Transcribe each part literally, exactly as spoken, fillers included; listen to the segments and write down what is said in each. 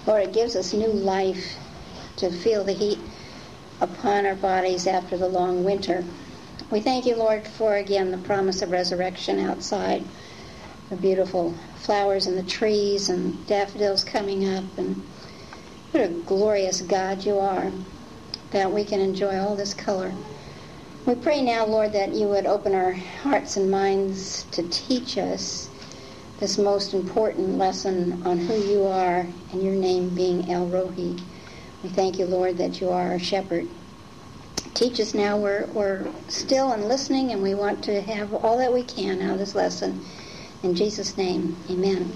Lord, it gives us new life to feel the heat upon our bodies after the long winter. We thank you, Lord, for, again, the promise of resurrection outside, the beautiful flowers in the trees and daffodils coming up, and what a glorious God you are, that we can enjoy all this color. We pray now, Lord, that you would open our hearts and minds to teach us this most important lesson on who you are and your name being El Rohi. We thank you, Lord, that you are our shepherd. Teach us now. We're, we're still and listening, and we want to have all that we can out of this lesson. In Jesus' name, amen.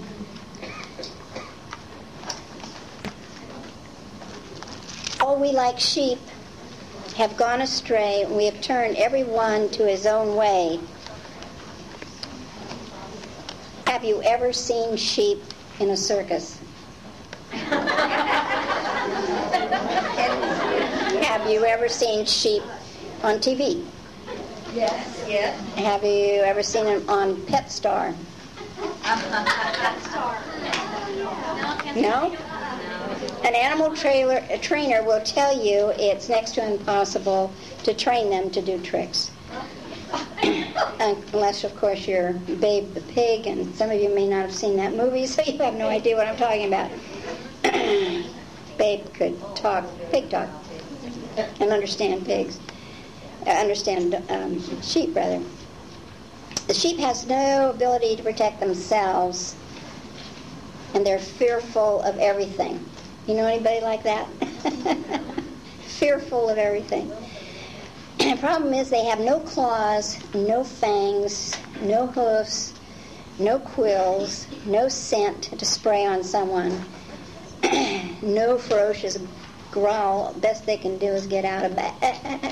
All we like sheep have gone astray, and we have turned every one to his own way. Have you ever seen sheep in a circus? Have you ever seen sheep on T V? Yes, yes. Have you ever seen them on PetStar? No? An animal trailer, a trainer will tell you it's next to impossible to train them to do tricks. Unless, of course, you're Babe the Pig, and some of you may not have seen that movie, so you have no idea what I'm talking about. Babe could talk, pig talk, and understand pigs. Uh, understand um, sheep, rather. The sheep has no ability to protect themselves, and they're fearful of everything. You know anybody like that? Fearful of everything. The problem is they have no claws, no fangs, no hoofs, no quills, no scent to spray on someone, no ferocious growl. Best they can do is get out of bed.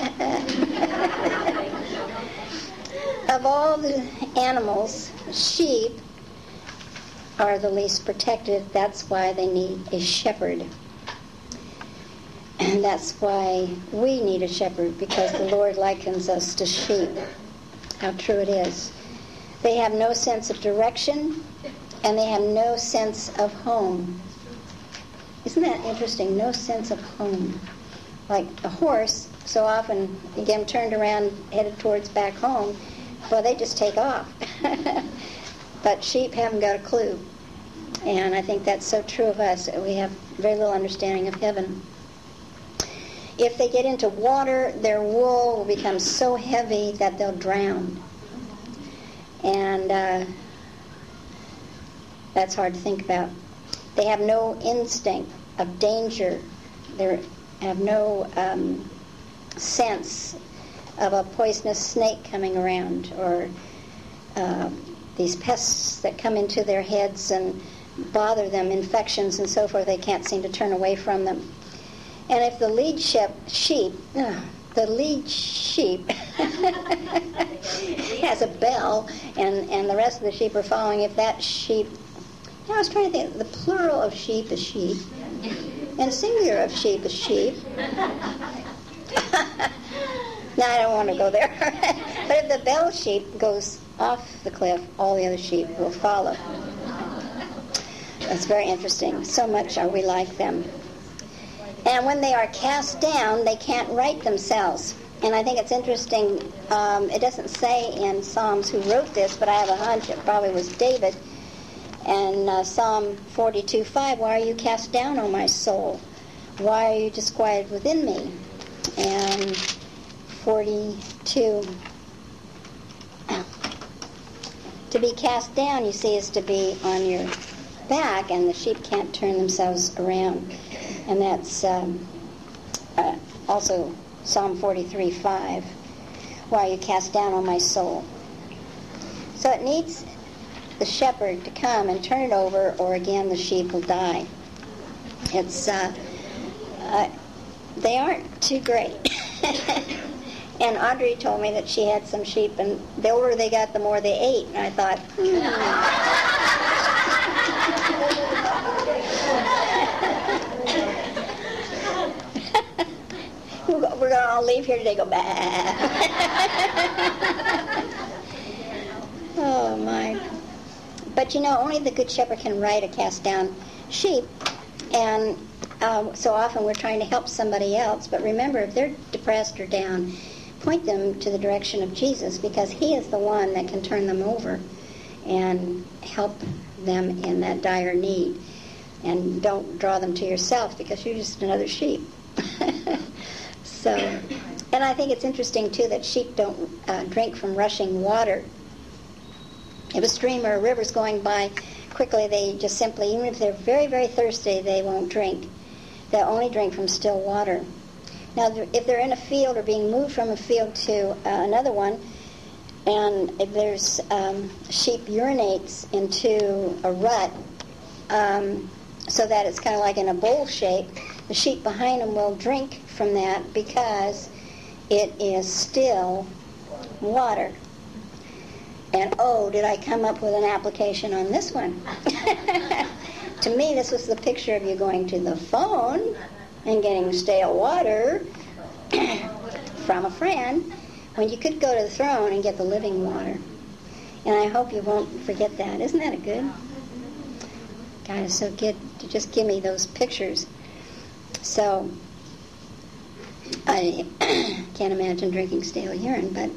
Of all the animals, sheep are the least protected. That's why they need a shepherd. And that's why we need a shepherd, because the Lord likens us to sheep. How true it is. They have no sense of direction, and they have no sense of home. Isn't that interesting? No sense of home. Like a horse, so often you get them turned around, headed towards back home, well, they just take off. But sheep haven't got a clue. And I think that's so true of us. We have very little understanding of heaven. If they get into water, their wool will become so heavy that they'll drown. And uh, that's hard to think about. They have no instinct of danger. They have no um, sense of a poisonous snake coming around, or uh, these pests that come into their heads and bother them, infections and so forth. They can't seem to turn away from them. And if the lead sheep, sheep uh, the lead sheep has a bell, and, and the rest of the sheep are following, if that sheep, I was trying to think, the plural of sheep is sheep, and singular of sheep is sheep. No, I don't want to go there. But if the bell sheep goes off the cliff, all the other sheep will follow. That's very interesting. So much are we like them. And when they are cast down, they can't right themselves. And I think it's interesting, um, it doesn't say in Psalms who wrote this, but I have a hunch it probably was David. And uh, Psalm forty-two five, why are you cast down, O my soul? Why are you disquieted within me? And forty-two, to be cast down, you see, is to be on your back, and the sheep can't turn themselves around. And that's um, uh, also Psalm forty-three five. Why are you cast down, O my soul? So it needs the shepherd to come and turn it over, or again the sheep will die. It's uh, uh, they aren't too great. And Audrey told me that she had some sheep, and the older they got, the more they ate. And I thought, hmm. We're going to all leave here today, go back. Oh, my. But, you know, only the good shepherd can ride a cast-down sheep. And um, so often we're trying to help somebody else. But remember, if they're depressed or down, point them to the direction of Jesus, because he is the one that can turn them over and help them in that dire need. And don't draw them to yourself, because you're just another sheep. So, and I think it's interesting, too, that sheep don't uh, drink from rushing water. If a stream or a river's going by quickly, they just simply, even if they're very, very thirsty, they won't drink. They'll only drink from still water. Now, if they're in a field or being moved from a field to uh, another one, and if there's um, sheep urinates into a rut, um, so that it's kind of like in a bowl shape, the sheep behind them will drink from that because it is still water. And oh, did I come up with an application on this one? To me, this was the picture of you going to the phone and getting stale water from a friend, when you could go to the throne and get the living water. And I hope you won't forget that. Isn't that a good? God is so good to just give me those pictures. So, I can't imagine drinking stale urine, but...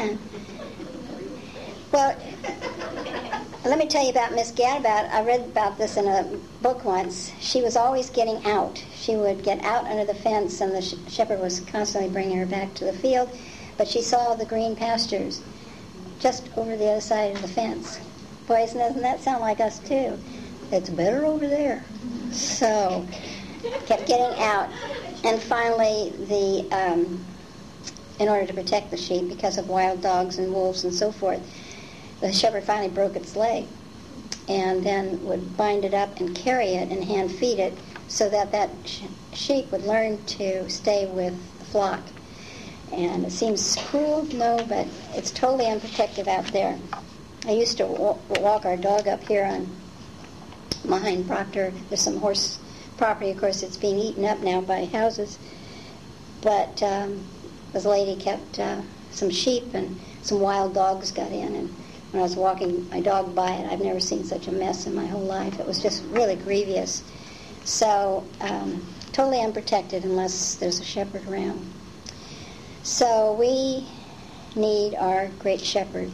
Well, let me tell you about Miss Gadabout. I read about this in a book once. She was always getting out. She would get out under the fence, and the sh- shepherd was constantly bringing her back to the field. But she saw the green pastures just over the other side of the fence. Boys, doesn't that sound like us too? It's better over there. So, kept getting out. And finally, the um, in order to protect the sheep because of wild dogs and wolves and so forth, the shepherd finally broke its leg, and then would bind it up and carry it and hand feed it, so that that sh- sheep would learn to stay with the flock. And it seems cruel, no, but it's totally unprotected out there. I used to w- walk our dog up here on behind Proctor. There's some horse property, of course. It's being eaten up now by houses, but um, this lady kept uh, some sheep, and some wild dogs got in, and when I was walking my dog by it, I've never seen such a mess in my whole life. It was just really grievous. So, um, totally unprotected unless there's a shepherd around. So we need our great shepherd.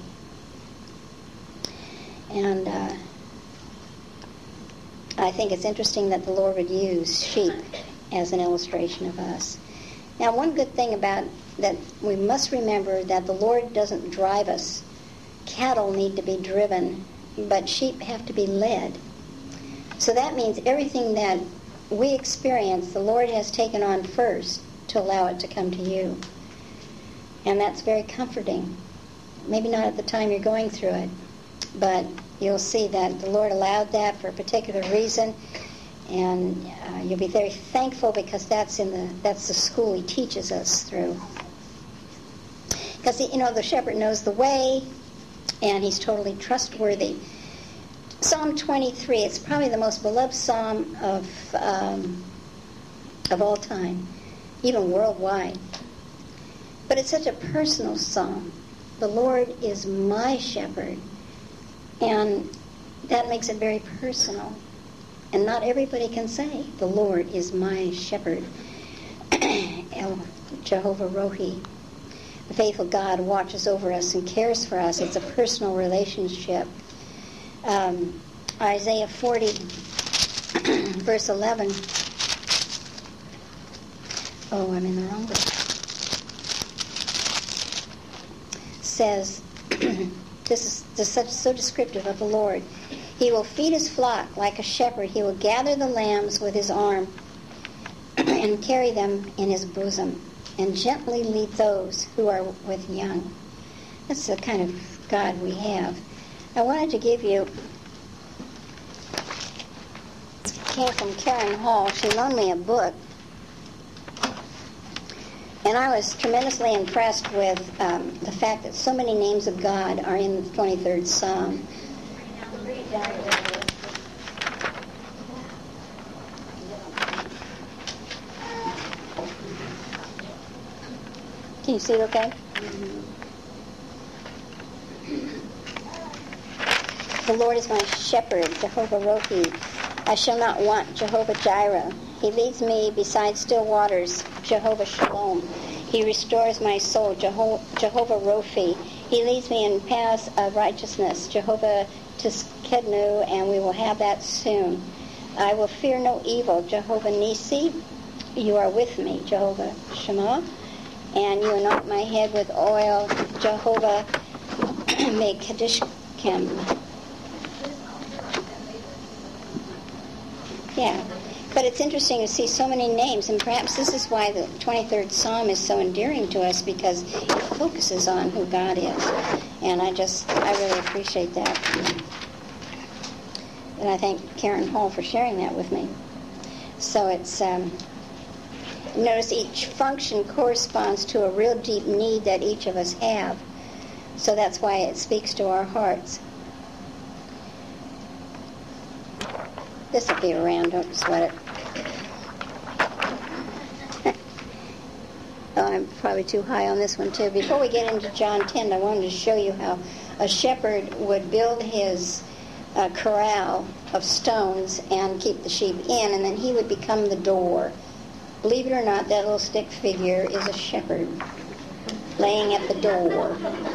And uh, I think it's interesting that the Lord would use sheep as an illustration of us. Now, one good thing about that, we must remember that the Lord doesn't drive us. Cattle need to be driven, but sheep have to be led. So that means everything that we experience, the Lord has taken on first to allow it to come to you. And that's very comforting. Maybe not at the time you're going through it, but you'll see that the Lord allowed that for a particular reason, and uh, you'll be very thankful, because that's in the that's the school He teaches us through. Because, you know, the shepherd knows the way, and he's totally trustworthy. Psalm twenty-three, it's probably the most beloved psalm of um, of all time, even worldwide. But it's such a personal psalm. The Lord is my shepherd, and that makes it very personal. And not everybody can say, the Lord is my shepherd. El Jehovah Rohi. The faithful God watches over us and cares for us. It's a personal relationship. Um, Isaiah forty, verse eleven. Oh, I'm in the wrong book. Says, this is just such, so descriptive of the Lord. He will feed his flock like a shepherd. He will gather the lambs with his arm and carry them in his bosom, and gently lead those who are with young. That's the kind of God we have. I wanted to give you, it came from Karen Hall. She loaned me a book, and I was tremendously impressed with um, the fact that so many names of God are in the twenty-third Psalm. Can you see it okay? The Lord is my shepherd, Jehovah Rohi. I shall not want, Jehovah Jireh. He leads me beside still waters, Jehovah Shalom. He restores my soul, Jeho- Jehovah Rophi. He leads me in paths of righteousness, Jehovah Tiskenu, and we will have that soon. I will fear no evil, Jehovah Nisi. You are with me, Jehovah Shema. And you anoint my head with oil, Jehovah Mekadishkem. Yeah. But it's interesting to see so many names, and perhaps this is why the twenty-third Psalm is so endearing to us, because it focuses on who God is. And I just, I really appreciate that. And I thank Karen Hall for sharing that with me. So it's, um, notice each function corresponds to a real deep need that each of us have. So that's why it speaks to our hearts. This will be around, don't sweat it. Oh, I'm probably too high on this one too. Before we get into John ten, I wanted to show you how a shepherd would build his uh, corral of stones and keep the sheep in, and then he would become the door. Believe it or not, that little stick figure is a shepherd laying at the door.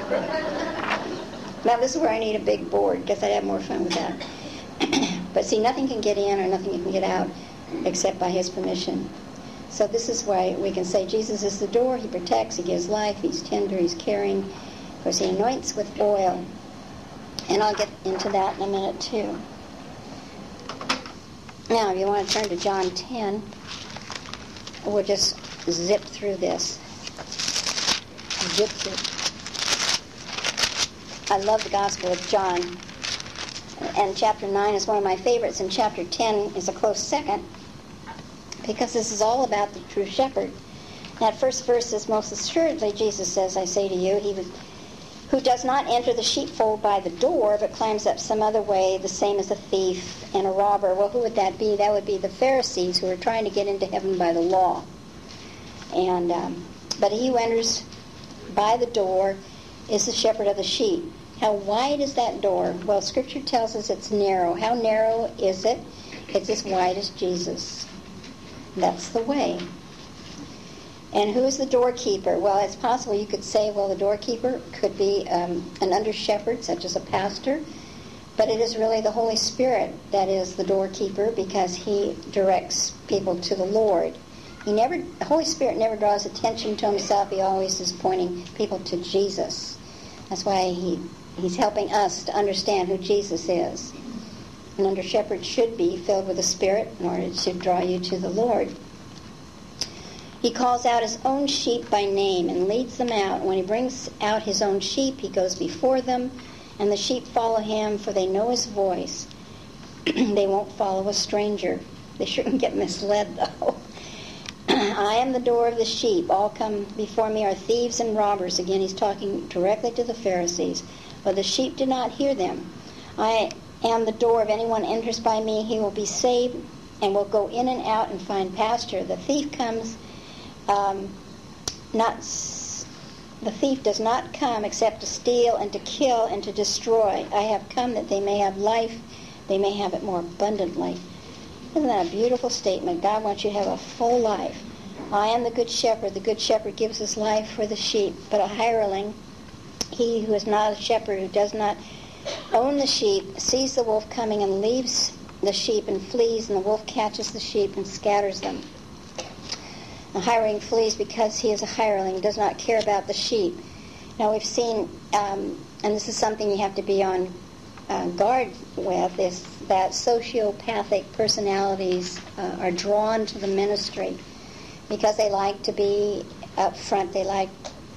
Now this is where I need a big board. Guess I'd have more fun with that. But see, nothing can get in or nothing can get out except by his permission. So this is why we can say Jesus is the door. He protects, he gives life, he's tender, he's caring. Of course, he anoints with oil. And I'll get into that in a minute too. Now, if you want to turn to John ten, we'll just zip through this. Zip through. I love the Gospel of John. And chapter nine is one of my favorites, and chapter ten is a close second, because this is all about the true shepherd. That first verse is, most assuredly, Jesus says, I say to you, he was, who does not enter the sheepfold by the door, but climbs up some other way, the same as a thief and a robber. Well, who would that be? That would be the Pharisees, who are trying to get into heaven by the law. And um, but he who enters by the door is the shepherd of the sheep. How wide is that door? Well, Scripture tells us it's narrow. How narrow is it? It's as wide as Jesus. That's the way. And who is the doorkeeper? Well, it's possible you could say, well, the doorkeeper could be um, an under-shepherd, such as a pastor, but it is really the Holy Spirit that is the doorkeeper, because he directs people to the Lord. He never, the Holy Spirit never draws attention to himself. He always is pointing people to Jesus. That's why he, he's helping us to understand who Jesus is. An under-shepherd should be filled with the Spirit in order to draw you to the Lord. He calls out his own sheep by name and leads them out. When he brings out his own sheep, he goes before them, and the sheep follow him, for they know his voice. They won't follow a stranger. They shouldn't get misled, though. I am the door of the sheep. All come before me are thieves and robbers. Again, he's talking directly to the Pharisees. But the sheep did not hear them. I am the door. If anyone enters by me, he will be saved and will go in and out and find pasture. The thief comes, um, not the thief does not come except to steal and to kill and to destroy. I have come that they may have life, they may have it more abundantly. Isn't that a beautiful statement? God wants you to have a full life. I am the good shepherd. The good shepherd gives his life for the sheep. But a hireling, he who is not a shepherd, who does not own the sheep, sees the wolf coming and leaves the sheep and flees, and the wolf catches the sheep and scatters them. The hireling flees because he is a hireling, does not care about the sheep. Now we've seen, um, and this is something you have to be on uh, guard with, is that sociopathic personalities uh, are drawn to the ministry because they like to be up front. They like,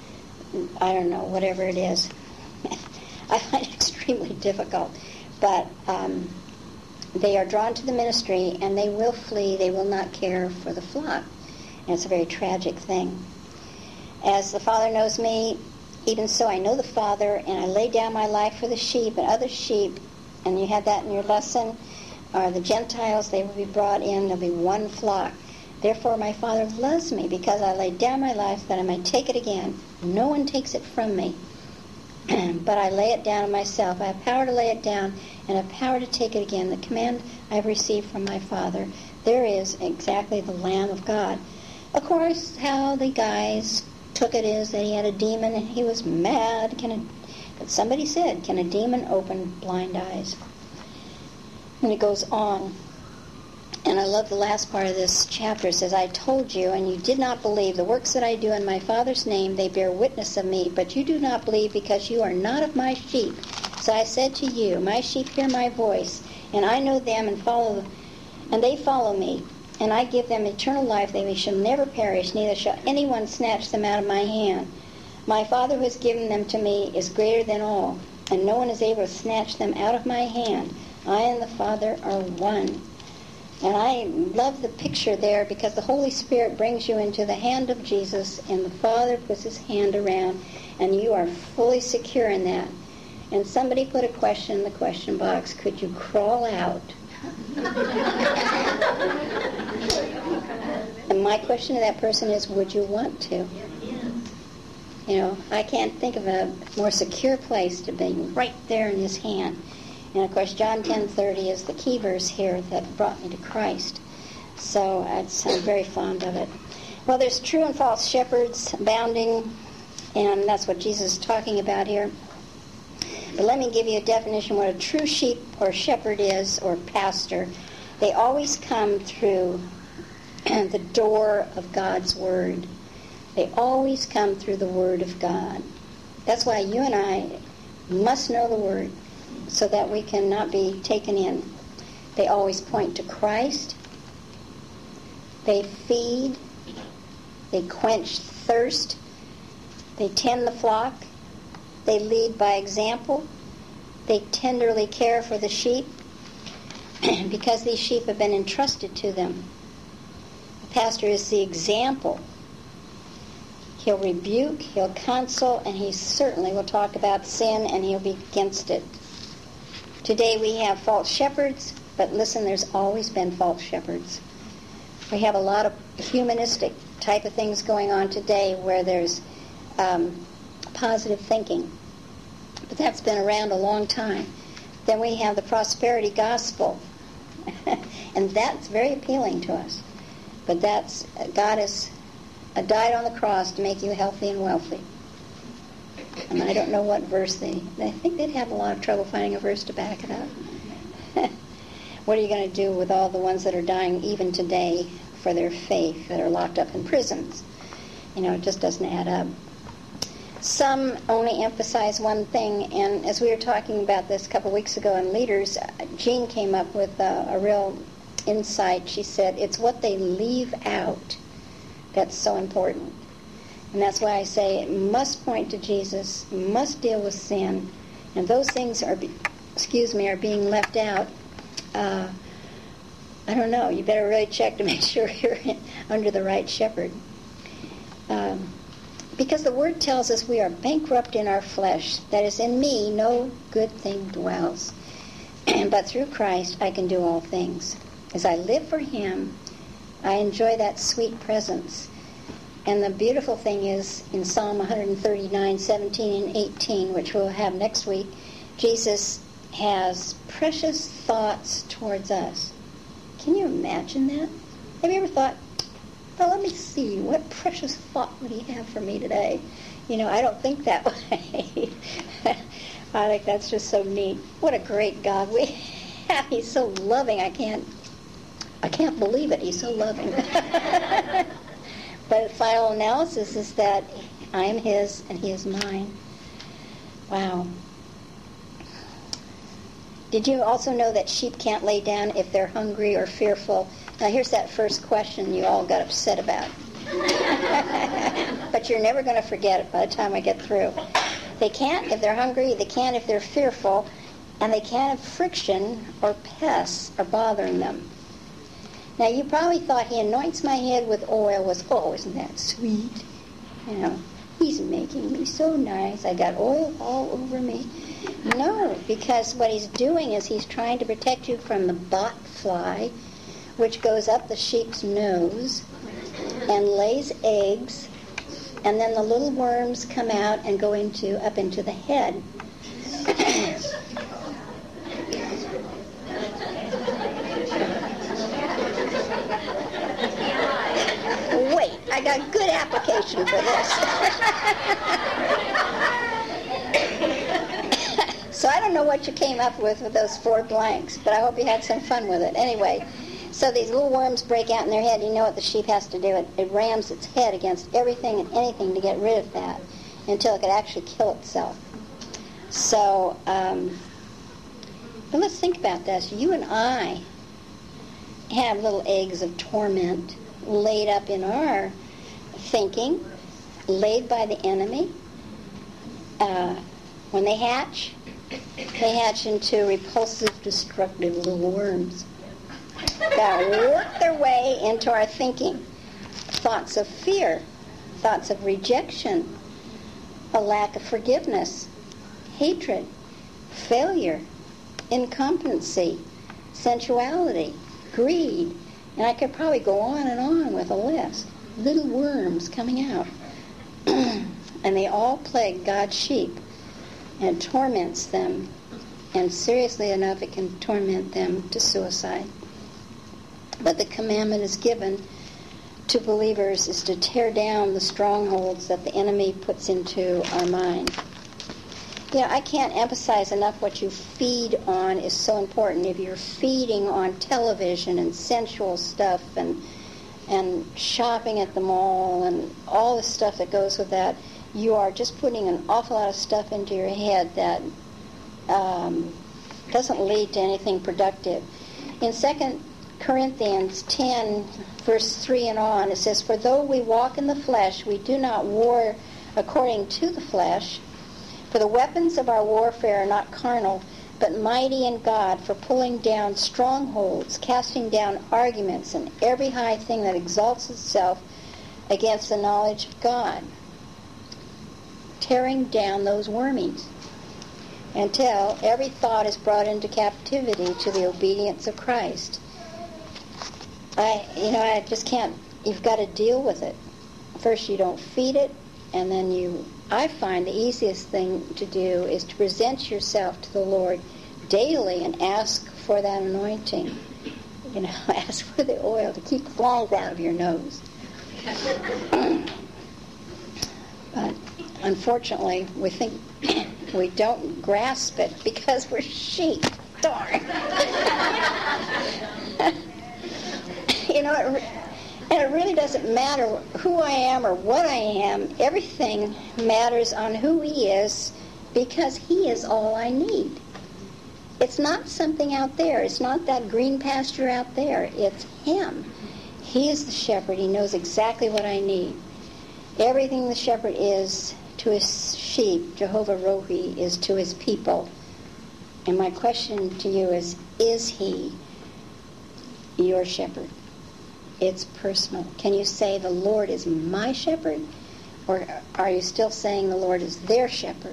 I don't know, whatever it is. I find it extremely difficult. But um, they are drawn to the ministry, and they will flee. They will not care for the flock. And it's a very tragic thing. As the Father knows me, even so I know the Father, and I lay down my life for the sheep. And other sheep, and you had that in your lesson, are the Gentiles. They will be brought in. There'll be one flock. Therefore my Father loves me, because I lay down my life that I may take it again. No one takes it from me, but I lay it down of myself. I have power to lay it down, and have power to take it again. The command I have received from my Father. There is exactly the Lamb of God. Of course, how the guys took it is that he had a demon and he was mad. Can a, but somebody said, can a demon open blind eyes? And it goes on. And I love the last part of this chapter. It says, I told you, and you did not believe. The works that I do in my Father's name, they bear witness of me. But you do not believe because you are not of my sheep. So I said to you, my sheep hear my voice, and I know them and follow, and they follow me. And I give them eternal life. They shall never perish, neither shall anyone snatch them out of my hand. My Father who has given them to me is greater than all, and no one is able to snatch them out of my hand. I and the Father are one. And I love the picture there because the Holy Spirit brings you into the hand of Jesus, and the Father puts his hand around, and you are fully secure in that. And somebody put a question in the question box, could you crawl out? And my question to that person is, would you want to? You know, I can't think of a more secure place to be, right there in his hand. And of course, John ten thirty is the key verse here that brought me to Christ. So it's, I'm very fond of it. Well, there's true and false shepherds abounding, and that's what Jesus is talking about here. But let me give you a definition of what a true sheep or shepherd is, or pastor. They always come through the door of God's Word. They always come through the Word of God. That's why you and I must know the Word, so that we cannot be taken in. They always point to Christ. They feed. They quench thirst. They tend the flock. They lead by example. They tenderly care for the sheep because these sheep have been entrusted to them. The pastor is the example. He'll rebuke, he'll counsel, and he certainly will talk about sin, and he'll be against it. Today we have false shepherds, but listen, there's always been false shepherds. We have a lot of humanistic type of things going on today where there's um, positive thinking. But that's been around a long time. Then we have the prosperity gospel. And that's very appealing to us. But that's, God has uh, died on the cross to make you healthy and wealthy. And I don't know what verse they... I think they'd have a lot of trouble finding a verse to back it up. What are you going to do with all the ones that are dying even today for their faith, that are locked up in prisons? You know, it just doesn't add up. Some only emphasize one thing, and as we were talking about this a couple weeks ago in Leaders, Jean came up with a, a real insight. She said, it's what they leave out that's so important. And that's why I say it must point to Jesus, must deal with sin, and those things are, be, excuse me, are being left out. Uh, I don't know. You better really check to make sure you're in, under the right shepherd. Um, because the Word tells us we are bankrupt in our flesh. That is, in me no good thing dwells. But through Christ I can do all things. As I live for Him, I enjoy that sweet presence. And the beautiful thing is, in Psalm one thirty-nine, seventeen and eighteen, which we'll have next week, Jesus has precious thoughts towards us. Can you imagine that? Have you ever thought, well, let me see, what precious thought would he have for me today? You know, I don't think that way. I think that's just so neat. What a great God we have. He's so loving. I can't, I can't believe it. He's so loving. But the final analysis is that I am His and He is mine. Wow. Did you also know that sheep can't lay down if they're hungry or fearful? Now here's that first question you all got upset about. But you're never going to forget it by the time I get through. They can't if they're hungry, they can't if they're fearful, and they can't if friction or pests are bothering them. Now, you probably thought He anoints my head with oil was, oh, isn't that sweet? You know, He's making me so nice. I got oil all over me. No, because what He's doing is He's trying to protect you from the bot fly, which goes up the sheep's nose and lays eggs, and then the little worms come out and go into up into the head. I got good application for this. So I don't know what you came up with with those four blanks, but I hope you had some fun with it. Anyway, so these little worms break out in their head. You know what the sheep has to do? It, it rams its head against everything and anything to get rid of that until it could actually kill itself. So, um, but let's think about this. You and I have little eggs of torment laid up in our thinking, laid by the enemy. Uh, when they hatch, they hatch into repulsive, destructive little worms that work their way into our thinking. Thoughts of fear, thoughts of rejection, a lack of forgiveness, hatred, failure, incompetency, sensuality, greed, and I could probably go on and on with a list. Little worms coming out. And they all plague God's sheep and torments them. And seriously enough, it can torment them to suicide. But the commandment is given to believers is to tear down the strongholds that the enemy puts into our mind. You know, I can't emphasize enough what you feed on is so important. If you're feeding on television and sensual stuff and and shopping at the mall and all the stuff that goes with that, you are just putting an awful lot of stuff into your head that um, doesn't lead to anything productive. In Second Corinthians ten, verse three and on, it says, "For though we walk in the flesh, we do not war according to the flesh. For the weapons of our warfare are not carnal, but mighty in God for pulling down strongholds, casting down arguments, and every high thing that exalts itself against the knowledge of God." Tearing down those wormies until every thought is brought into captivity to the obedience of Christ. I, you know, I just can't, you've got to deal with it. First you don't feed it, and then you, I find the easiest thing to do is to present yourself to the Lord daily and ask for that anointing. You know, ask for the oil to keep the flies out of your nose. But unfortunately, we think we don't grasp it because we're sheep. Darn. You know, it, and it really doesn't matter who I am or what I am. Everything matters on who He is, because He is all I need. It's not something out there. It's not that green pasture out there. It's Him. He is the shepherd. He knows exactly what I need. Everything the shepherd is to his sheep, Jehovah Rohi, is to His people. And my question to you is, is He your shepherd? It's personal. Can you say the Lord is my shepherd? Or are you still saying the Lord is their shepherd?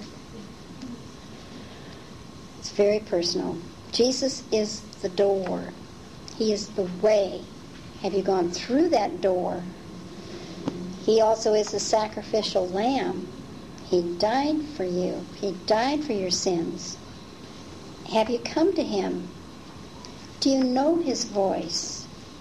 It's very personal. Jesus is the door. He is the way. Have you gone through that door? He also is the sacrificial lamb. He died for you. He died for your sins. Have you come to Him? Do you know His voice?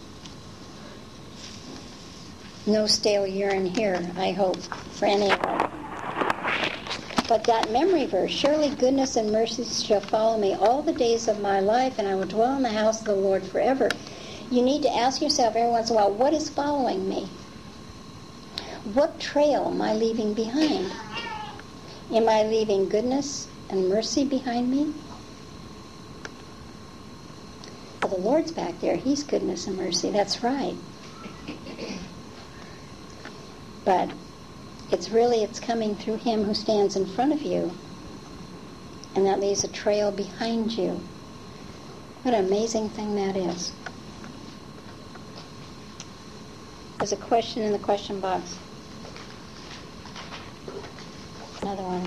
No stale urine here, I hope, for any of us. But that memory verse, "Surely goodness and mercy shall follow me all the days of my life, and I will dwell in the house of the Lord forever." You need to ask yourself every once in a while, what is following me? What trail am I leaving behind? Am I leaving goodness and mercy behind me? Well, the Lord's back there. He's goodness and mercy. That's right. But it's really, it's coming through Him who stands in front of you. And that leaves a trail behind you. What an amazing thing that is. There's a question in the question box. Another one.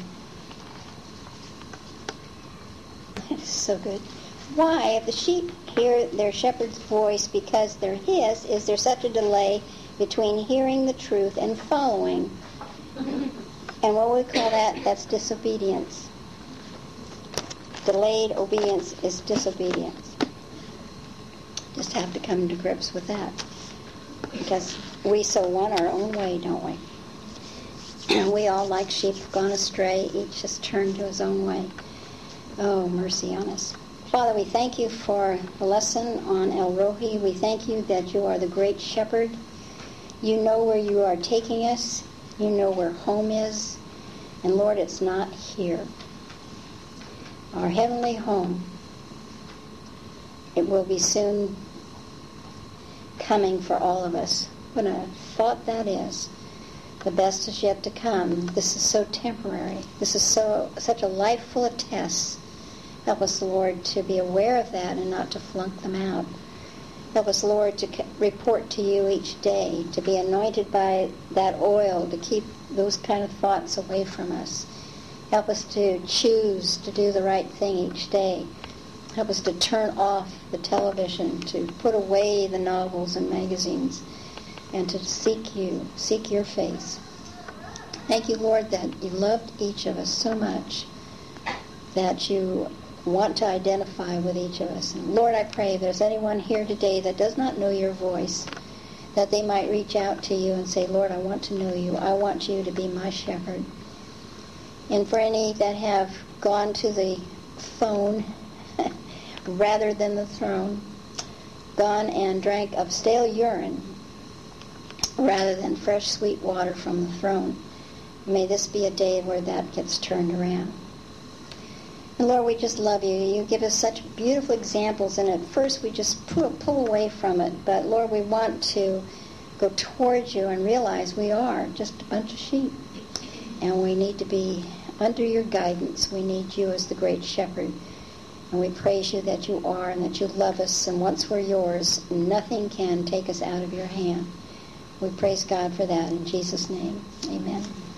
It's so good. Why, if the sheep hear their shepherd's voice because they're His, is there such a delay between hearing the truth and following? And what we call that, that's disobedience. Delayed obedience is disobedience. Just have to come to grips with that. because we so want our own way, don't we? And we all, like sheep, have gone astray. Each has turned to his own way. Oh, mercy on us. Father, we thank you for the lesson on El Rohi. We thank you that you are the great shepherd. You know where you are taking us. You know where home is. And Lord, it's not here. Our heavenly home, it will be soon coming for all of us. What a thought that is. The best is yet to come. This is so temporary. This is so such a life full of tests. Help us, Lord, to be aware of that and not to flunk them out. Help us, Lord, to report to you each day, to be anointed by that oil, to keep those kind of thoughts away from us. Help us to choose to do the right thing each day. Help us to turn off the television, to put away the novels and magazines, and to seek you, seek your face. Thank you, Lord, that you loved each of us so much that you want to identify with each of us. And Lord, I pray if there's anyone here today that does not know your voice, that they might reach out to you and say, Lord, I want to know you. I want you to be my shepherd. And for any that have gone to the phone rather than the throne, gone and drank of stale urine rather than fresh, sweet water from the throne, may this be a day where that gets turned around. And Lord, we just love you. You give us such beautiful examples, and at first we just pull, pull away from it. But Lord, we want to go towards you and realize we are just a bunch of sheep. And we need to be under your guidance. We need you as the great shepherd. And we praise you that you are and that you love us. And once we're yours, nothing can take us out of your hand. We praise God for that in Jesus' name. Amen.